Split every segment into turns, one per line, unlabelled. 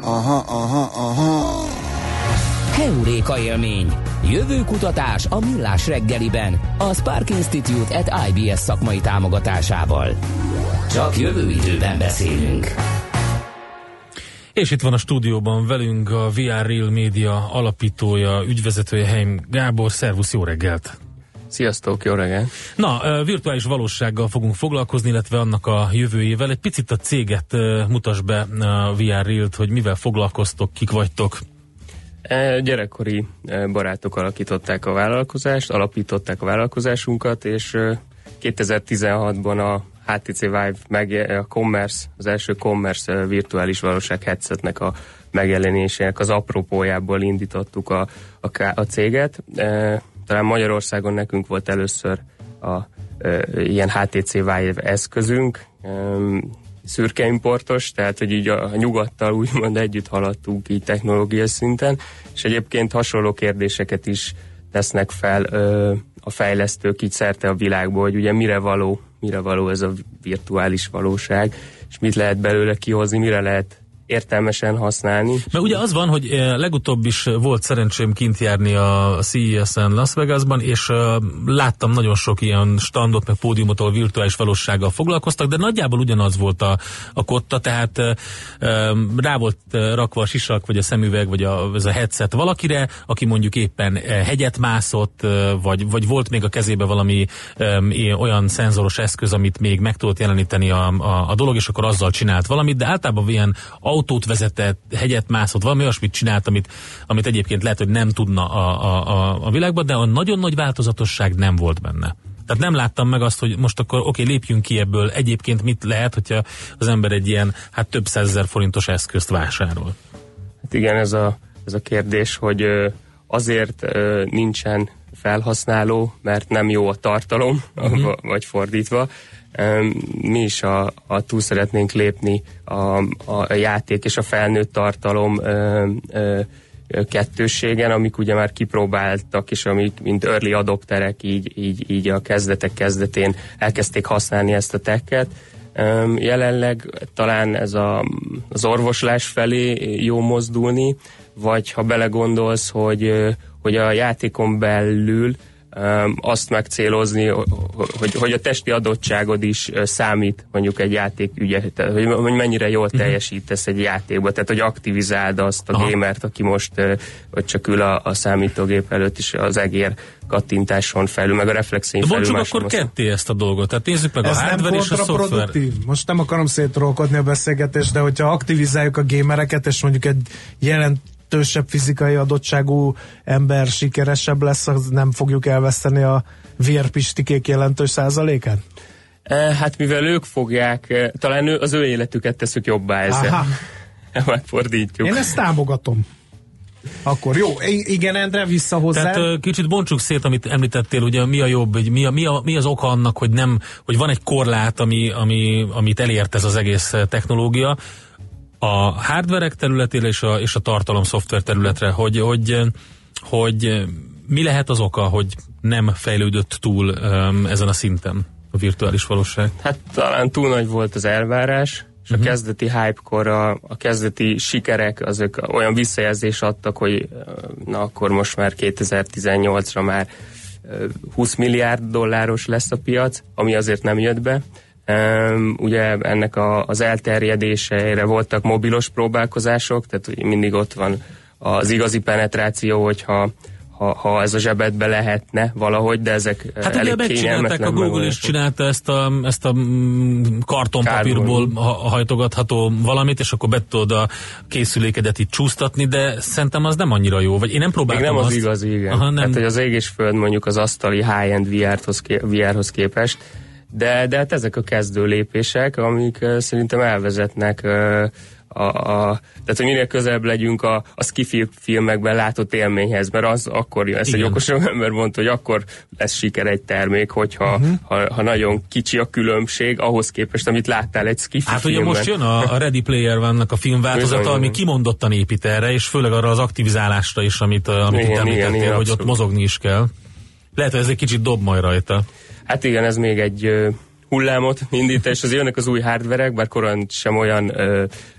Heuréka élmény. Jövőkutatás a Millás reggeliben, a Spark Institute at IBS szakmai támogatásával. Csak jövő időben beszélünk.
És itt van a stúdióban velünk a VR Real Media alapítója, ügyvezetője, Heim Gábor. Szervusz, jó reggelt!
Sziasztok, jó reggelt!
Na, virtuális valósággal fogunk foglalkozni, illetve annak a jövőjével. Egy picit a céget mutasd be, a VR Real-t, hogy mivel foglalkoztok, kik vagytok.
Gyerekkori barátok alapították a vállalkozásunkat, és 2016-ban a HTC Vive az első Commerce virtuális valóság headsetnek a megjelenésének az apropójából indítottuk a céget. Talán Magyarországon nekünk volt először ilyen HTC Vive eszközünk, szürke importos, tehát hogy így a nyugattal úgymond együtt haladtunk így technológiai szinten, és egyébként hasonló kérdéseket is tesznek fel a fejlesztők így szerte a világból, hogy ugye mire való ez a virtuális valóság, és mit lehet belőle kihozni, mire lehet értelmesen használni.
Mert ugye az van, hogy legutóbb is volt szerencsém kint járni a CES-en Las Vegasban, és láttam nagyon sok ilyen standot, meg pódiumot, ahol virtuális valósággal foglalkoztak, de nagyjából ugyanaz volt a kotta, tehát rá volt rakva a sisak, vagy a szemüveg, vagy ez a headset valakire, aki mondjuk éppen hegyet mászott, vagy volt még a kezébe valami olyan szenzoros eszköz, amit még meg tudott jeleníteni a dolog, és akkor azzal csinált valamit, de általában ilyen autót vezetett, hegyet mászott, valami olyasmit csinált, amit egyébként lehet, hogy nem tudna a világban, de a nagyon nagy változatosság nem volt benne. Tehát nem láttam meg azt, hogy most akkor lépjünk ki ebből. Egyébként mit lehet, hogyha az ember egy ilyen több százezer forintos eszközt vásárol?
Hát igen, ez a kérdés, hogy azért nincsen felhasználó, mert nem jó a tartalom, vagy fordítva. Mi is túl szeretnénk lépni a játék és a felnőtt tartalom kettősségen, amik ugye már kipróbáltak, és amik mint early adopterek így a kezdetén elkezdték használni ezt a tech-et. Jelenleg talán ez az orvoslás felé jó mozdulni, vagy ha belegondolsz, hogy a játékon belül azt megcélozni, hogy a testi adottságod is számít mondjuk egy játék ügye, tehát hogy mennyire jól teljesítesz egy játékba, tehát hogy aktivizáld azt a gamert, aki most vagy csak ül a számítógép előtt is az egér kattintáson felül, meg a reflexén felül.
Bontsuk akkor ketté ezt a dolgot, tehát nézzük meg
ez
a hardware és a szoftver.
Most nem akarom szétrolkodni a beszélgetést, de hogyha aktivizáljuk a gamereket, és mondjuk egy jelentősebb fizikai adottságú ember sikeresebb lesz, az nem fogjuk elveszteni a VR-pistikék jelentős százalékát?
Hát mivel ők fogják, talán az ő életüket tesszük jobbá ezzel. Megfordítjuk.
Én ezt támogatom. Akkor jó, igen, Endre, vissza hozzá.
Tehát kicsit bontsuk szét, amit említettél, ugye mi a jobb, mi az oka annak, hogy van egy korlát, amit elért ez az egész technológia, a hardverek területére és a tartalom szoftver területre, hogy mi lehet az oka, hogy nem fejlődött túl ezen a szinten a virtuális valóság?
Hát talán túl nagy volt az elvárás, és a kezdeti hype-kor a kezdeti sikerek azok olyan visszajelzést adtak, hogy na akkor most már 2018-ra már 20 milliárd dolláros lesz a piac, ami azért nem jött be. Ugye ennek az elterjedéseire voltak mobilos próbálkozások, tehát mindig ott van az igazi penetráció, hogyha ez a zsebedbe lehetne valahogy, de ezek elég kényelmetlen.
A Google is csinálta ezt a kartonpapírból hajtogatható valamit, és akkor be tudod a készülékedet itt csúsztatni, de szerintem az nem annyira jó. Vagy én nem próbáltam
még nem
azt.
Az igazi, igen.
Aha, nem.
Hát, hogy az ég és föld mondjuk az asztali high-end VR-hoz képest, de hát ezek a kezdő lépések, amik szerintem elvezetnek tehát, hogy minél közelebb legyünk a ski filmekben látott élményhez, mert az akkor jön. Ezt egy okosabb ember mondta, hogy akkor lesz siker egy termék, hogyha ha nagyon kicsi a különbség ahhoz képest, amit láttál egy ski filmben.
Hát ugye most jön a Ready Player One-nak a filmváltozata, ami kimondottan épít erre, és főleg arra az aktivizálásra is, amit itt említettél, hogy ott mozogni is kell. Lehet, hogy ez egy kicsit dob majd rajta.
Hát igen, ez még egy hullámot indít, és azért jönnek az új hardverek, bár korán sem olyan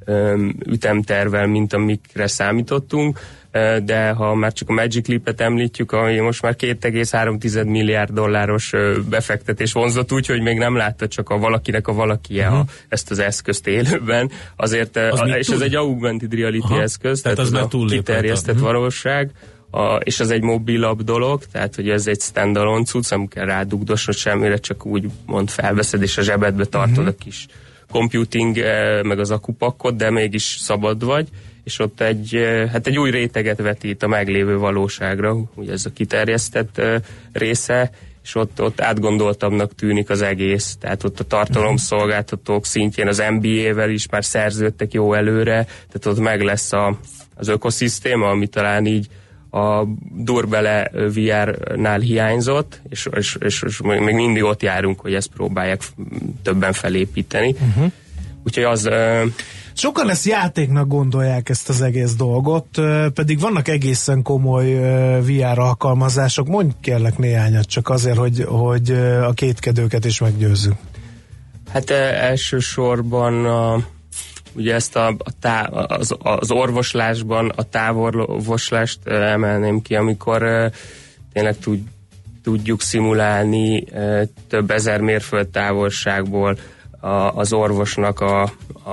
ütemtervvel, mint amikre számítottunk, de ha már csak a Magic Leap-et említjük, ami most már $2,3 milliárd befektetés vonzott úgy, hogy még nem látta csak a valakinek a valakije ezt az eszközt élőben, azért, és ez egy augmented reality eszköz, tehát az a kiterjesztett valóság, és az egy mobilabb dolog, tehát hogy ez egy standalone cucc, nem kell rádugdosnod semmire, csak úgy mond felveszed, és a zsebedbe tartod a kis computing, meg az akupakkot, de mégis szabad vagy, és ott egy új réteget vetít a meglévő valóságra, ugye ez a kiterjesztett része, és ott átgondoltabbnak tűnik az egész, tehát ott a tartalomszolgáltatók szintjén az NBA-vel is már szerződtek jó előre, tehát ott meg lesz az ökoszisztéma, ami talán így a Durbele VR-nál hiányzott, és még mindig ott járunk, hogy ezt próbálják többen felépíteni. Úgyhogy az...
Sokan ezt játéknak gondolják, ezt az egész dolgot, pedig vannak egészen komoly VR alkalmazások. Mondj kérlek néhányat, csak azért, hogy a kétkedőket is meggyőzzük.
Hát elsősorban ugye ezt az orvoslásban a távolorvoslást emelném ki, amikor tényleg tudjuk szimulálni több ezer mérföld távolságból az orvosnak a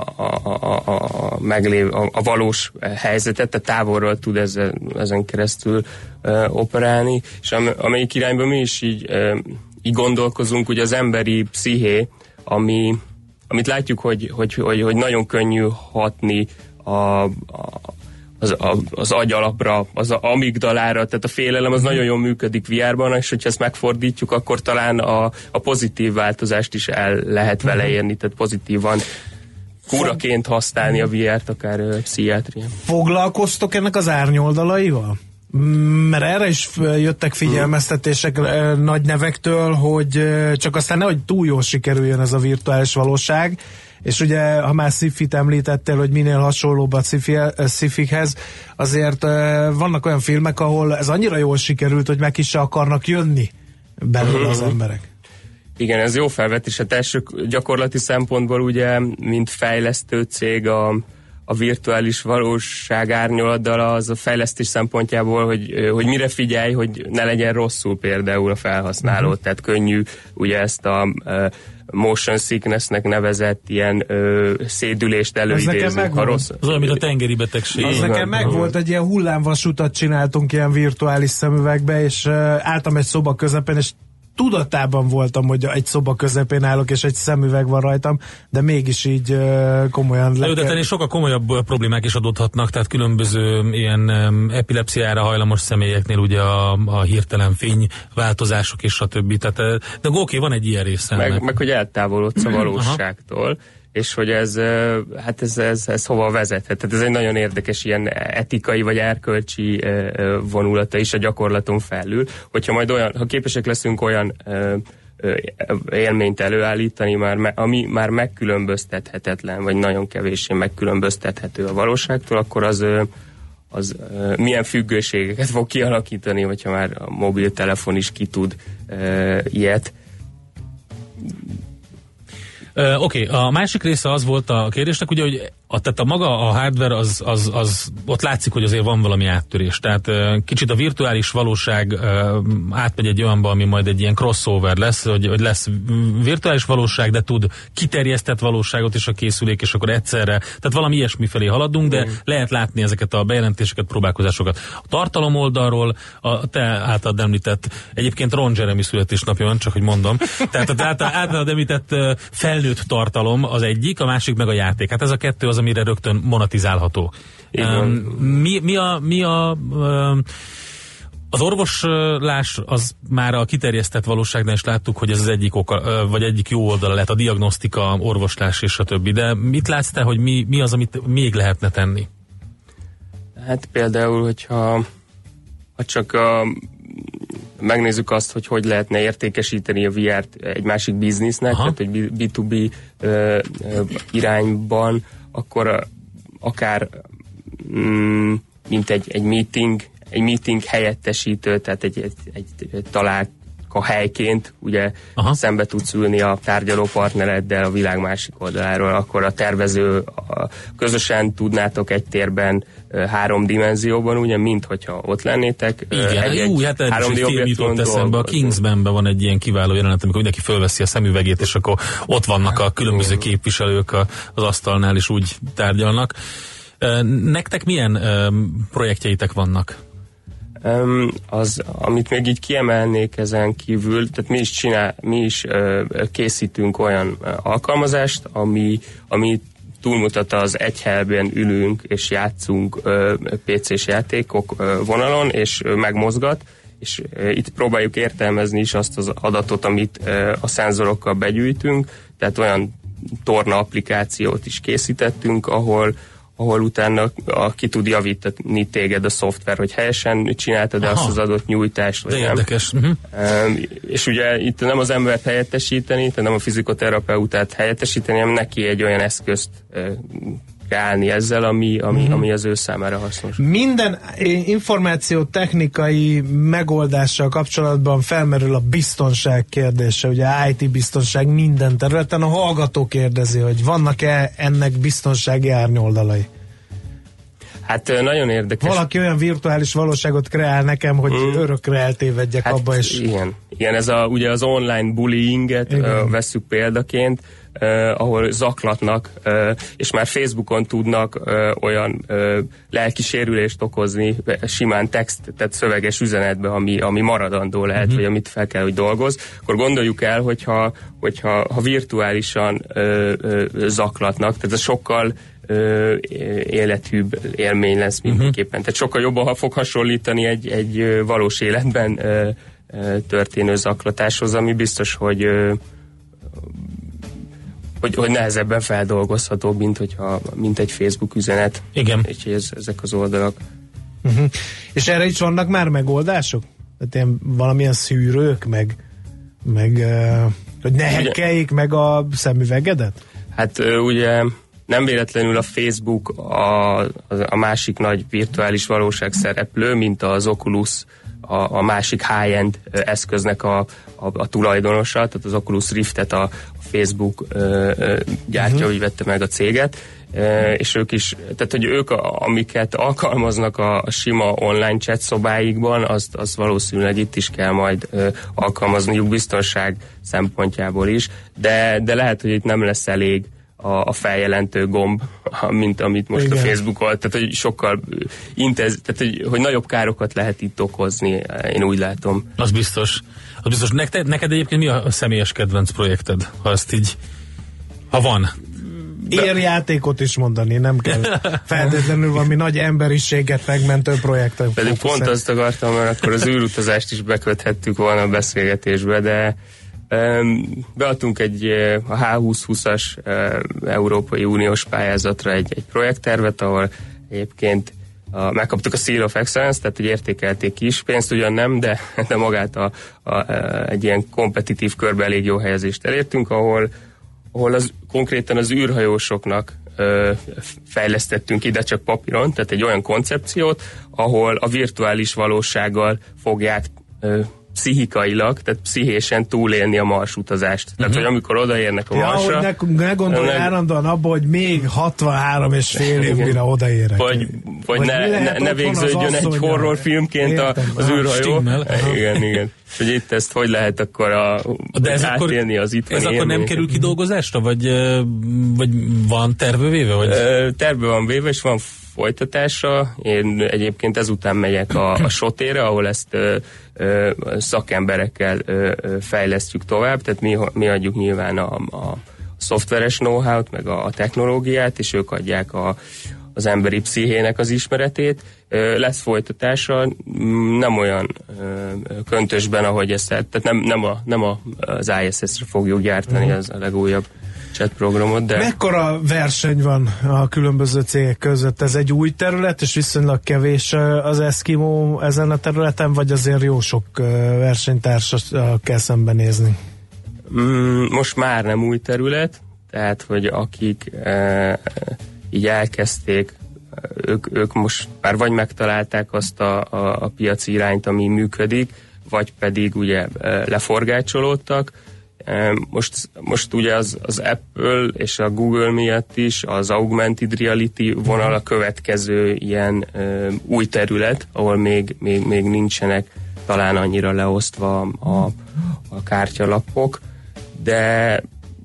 valós helyzetet, a távolról tud ezen keresztül operálni, és amelyik irányban mi is így gondolkozunk, ugye az emberi psziché, amit látjuk, hogy nagyon könnyű hatni az agyalapra, az amigdalára, tehát a félelem az nagyon jól működik VR-ban, és hogyha ezt megfordítjuk, akkor talán a pozitív változást is el lehet vele érni, tehát pozitívan kúraként használni a VR-t, akár pszichiátrián.
Foglalkoztok ennek az árnyoldalaival? Mert erre is jöttek figyelmeztetések nagy nevektől, hogy csak aztán nehogy túl jól sikerüljön ez a virtuális valóság, és ugye, ha már sci-fit említettél, hogy minél hasonlóbb a sci-fikhez, azért vannak olyan filmek, ahol ez annyira jól sikerült, hogy meg is se akarnak jönni belőle az emberek.
Igen, ez jó felvetés. Hát első gyakorlati szempontból ugye, mint fejlesztő cég a virtuális valóság árnyoladdal az a fejlesztés szempontjából, hogy mire figyelj, hogy ne legyen rosszul például a felhasználó. Tehát könnyű ugye ezt a motion sicknessnek nevezett ilyen szédülést előidézni.
Az olyan, mint a tengeri betegség.
Az nekem megvolt, egy ilyen hullámvasutat csináltunk ilyen virtuális szemüvegbe, és álltam egy szoba közepén, és tudatában voltam, hogy egy szoba közepén állok, és egy szemüveg van rajtam, de mégis így komolyan...
De sokkal komolyabb problémák is adódhatnak, tehát különböző ilyen epilepsziára hajlamos személyeknél ugye a hirtelen fényváltozások és stb. Tehát, de oké, van egy ilyen része.
Meg hogy eltávolodsz a valóságtól, és hogy ez hova vezethet. Tehát ez egy nagyon érdekes ilyen etikai vagy erkölcsi vonulata is a gyakorlaton felül, hogyha majd ha képesek leszünk olyan élményt előállítani, ami már megkülönböztethetetlen, vagy nagyon kevéssé megkülönböztethető a valóságtól, akkor az milyen függőségeket fog kialakítani, vagy ha már a mobiltelefon is ki tud ilyet.
Oké, a másik része az volt a kérdésnek, ugye, hogy tehát a hardware az ott látszik, hogy azért van valami áttörés. Tehát kicsit a virtuális valóság átmegy egy olyanba, ami majd egy ilyen crossover lesz, hogy lesz virtuális valóság, de tud kiterjesztett valóságot is a készülék, és akkor egyszerre, tehát valami ilyesmi felé haladunk, de lehet látni ezeket a bejelentéseket, próbálkozásokat. A tartalom oldalról, te általad említett, egyébként Ron Jeremy születésnapja van, csak hogy mondom, tehát általad említett felnőtt tartalom az egyik, a másik meg a játék. Hát ez a kettő az, amire rögtön monetizálható. Az orvoslás az már a kiterjesztett valóságnál is láttuk, hogy ez az egyik oka, vagy egyik jó oldala lehet, a diagnosztika, orvoslás és a többi. De mit látsz te, hogy mi az, amit még lehetne tenni?
Hát például, hogyha csak megnézzük azt, hogy lehetne értékesíteni a VR-t egy másik biznisznek, tehát egy B2B irányban, akkor akár mint egy meeting helyettesítő, tehát egy a helyként ugye szembe tudsz ülni a tárgyaló partnereddel a világ másik oldaláról, akkor a tervező közösen tudnátok egy térben 3 dimenzióban, ugye, mint hogyha ott lennétek.
Igen, hát egy film jutott eszembe, a Kingsmanben van egy ilyen kiváló jelenet, amikor mindenki fölveszi a szemüvegét, és akkor ott vannak a különböző képviselők az asztalnál, és úgy tárgyalnak. Nektek milyen projektjeitek vannak?
Amit még így kiemelnék ezen kívül, tehát mi is készítünk olyan alkalmazást, ami túlmutat az egy helyben ülünk és játszunk PC-s játékok vonalon, és megmozgat, és itt próbáljuk értelmezni is azt az adatot, amit a szenzorokkal begyűjtünk, tehát olyan torna applikációt is készítettünk, ahol utána ki tud javítani téged a szoftver, hogy helyesen csináltad azt az adott nyújtást, vagy nem.
Érdekes.
És ugye itt nem az embert helyettesíteni, tehát nem a fizikoterapeutát helyettesíteni, hanem neki egy olyan eszközt állni ezzel, ami az ő számára hasznos.
Minden információtechnikai megoldással kapcsolatban felmerül a biztonság kérdése, ugye IT biztonság minden területen. A hallgató kérdezi, hogy vannak-e ennek biztonsági árnyoldalai?
Hát nagyon érdekes.
Valaki olyan virtuális valóságot kreál nekem, hogy örökre eltévedjek abba, és...
Igen, ez ugye az online bullyinget vesszük példaként, ahol zaklatnak, és már Facebookon tudnak olyan lelki sérülést okozni simán text, tehát szöveges üzenetbe, ami maradandó lehet, vagy amit fel kell, hogy dolgoz. Akkor gondoljuk el, hogyha virtuálisan zaklatnak, tehát ez sokkal életűbb élmény lesz mindenképpen. Tehát sokkal jobban fog hasonlítani egy valós életben történő zaklatáshoz, ami biztos, hogy nehezebben feldolgozható, mint egy Facebook üzenet.
Igen.
És ezek az oldalak.
És erre is vannak már megoldások? Tehát ilyen valamilyen szűrők, meg hogy ne hackeljék meg a szemüvegedet?
Hát ugye nem véletlenül a Facebook a másik nagy virtuális valóság szereplő, mint az Oculus, a másik high-end eszköznek a tulajdonosa, tehát az Oculus Riftet a Facebook gyártja, úgy vette meg a céget, és ők is, tehát hogy ők, amiket alkalmaznak a sima online chat szobáikban, azt valószínűleg itt is kell majd alkalmazniuk biztonság szempontjából is, de lehet, hogy itt nem lesz elég a feljelentő gomb, mint amit most igen. A Facebookon, tehát hogy sokkal tehát hogy nagyobb károkat lehet itt okozni, én úgy látom.
Az biztos. Neked egyébként mi a személyes kedvenc projekted, ha van?
Érjátékot is mondani, nem kell feltétlenül valami nagy emberiséget megmentő projektek.
Pedig pont azt akartam, mert akkor az űrutazást is beköthettük volna a beszélgetésbe, de beadtunk a H2020-as Európai Uniós pályázatra egy projekttervet, ahol egyébként megkaptuk a Seal of Excellence, tehát hogy értékelték ki is, pénzt ugyan nem, de magát egy ilyen kompetitív körbe elég jó helyezést elértünk, ahol konkrétan az űrhajósoknak fejlesztettünk ide csak papíron, tehát egy olyan koncepciót, ahol a virtuális valósággal fogják pszichikailag, tehát pszichésen túlélni a Mars-utazást. Tehát, hogy amikor odaérnek a Marsra...
Ja, hogy ne gondolj állandóan abba, hogy még 63 és fél év, mire odaérek.
Vagy ne végződjön egy horrorfilmként az űrhajó. Igen. Hogy itt ezt hogy lehet akkor átélni az itthoni
ez akkor nem kerül kidolgozásra? Vagy van tervbe véve? Vagy?
Tervbe van véve, és van folytatása. Én egyébként ezután megyek a SOT-ére, ahol ezt szakemberekkel fejlesztjük tovább, tehát mi adjuk nyilván a szoftveres know-how-t, meg a technológiát, és ők adják az emberi pszichének az ismeretét. Lesz folytatása, nem olyan köntösben, ahogy ezt, tehát nem az ISS-re fogjuk gyártani, az a legújabb chat programot, de...
Mekkora verseny van a különböző cégek között? Ez egy új terület, és viszonylag kevés az Eskimo ezen a területen, vagy azért jó sok versenytársal kell szembenézni?
Most már nem új terület, tehát, hogy akik így elkezdték, ők most már vagy megtalálták azt a piaci irányt, ami működik, vagy pedig ugye leforgácsolódtak. Most ugye az Apple és a Google miatt is az augmented reality vonal a következő ilyen új terület, ahol még nincsenek talán annyira leosztva a kártyalapok, de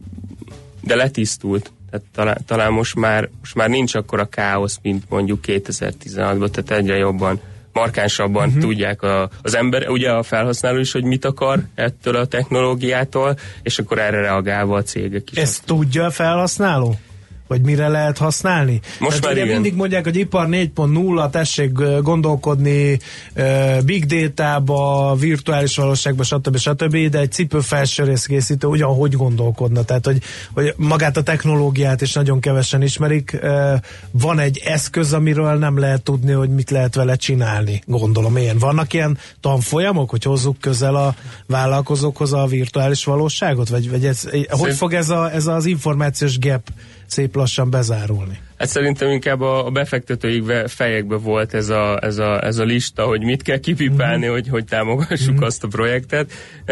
letisztult. Tehát talán most már nincs akkora káosz, mint mondjuk 2016-ban, tehát egyre jobban, markánsabban tudják az ember, ugye a felhasználó is, hogy mit akar ettől a technológiától, és akkor erre reagálva a cégek is.
Ezt tudja a felhasználó? Vagy mire lehet használni?
Most
tehát ugye mindig mondják, hogy ipar 4.0, tessék gondolkodni big data-ba, virtuális valóságba, stb. De egy cipőfelsőrészkészítő ugyanhogy gondolkodna. Tehát, hogy magát a technológiát is nagyon kevesen ismerik. Van egy eszköz, amiről nem lehet tudni, hogy mit lehet vele csinálni. Gondolom én. Vannak ilyen tanfolyamok, hogy hozzuk közel a vállalkozókhoz a virtuális valóságot? Vagy hogy fog ez az információs gap szép lassan bezárulni?
Hát szerintem inkább a befektetőik fejekbe volt ez a lista, hogy mit kell kipipálni, hogy támogassuk azt a projektet,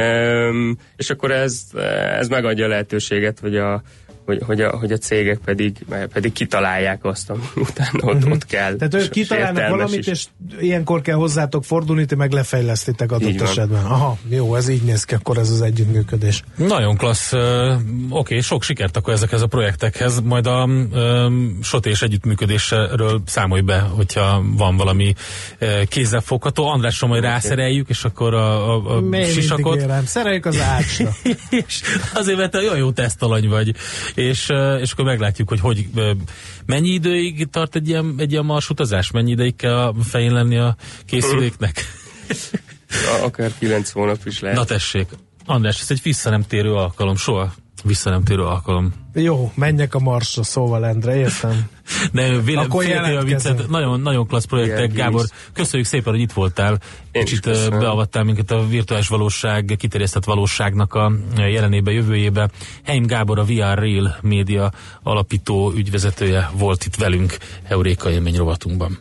és akkor ez megadja a lehetőséget, hogy a cégek pedig kitalálják azt, ami utána ott kell.
Tehát ők kitalálnak valamit, és ilyenkor kell hozzátok fordulni, ti meg lefejlesztitek adott esetben. Aha, jó, ez így néz ki, akkor ez az együttműködés.
Nagyon klassz. Oké, sok sikert akkor ezekhez a projektekhez, majd a SOT-és együttműködésről számolj be, hogyha van valami kézzelfogható. Andrásra majd rászereljük, és akkor a sisakot.
Szereljük az ácsra.
És azért, mert te olyan jó tesztalany vagy. És akkor meglátjuk, hogy mennyi időig tart egy ilyen marsutazás? Mennyi ideig kell a fején lenni a készüléknek?
Akár 9 hónap is lehet.
Na tessék, András, ez egy visszanemtérő alkalom, soha visszanemtérő alkalom.
Jó, menjek a Marsra, szóval Endre, értem.
De nagyon, nagyon klassz projektek, Gábor, köszönjük szépen, hogy itt voltál. Kicsit beavattál minket a virtuális valóság, kiterjesztett valóságnak a jelenébe, jövőjébe. Heim Gábor, a VR Real média alapító ügyvezetője volt itt velünk Heuréka élmény rovatunkban.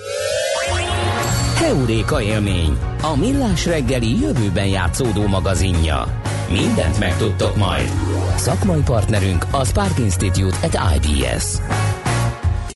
Heuréka élmény, a millás reggeli jövőben játszódó magazinja. Mindent megtudtok majd. Szakmai partnerünk a Spark Institute at IBS.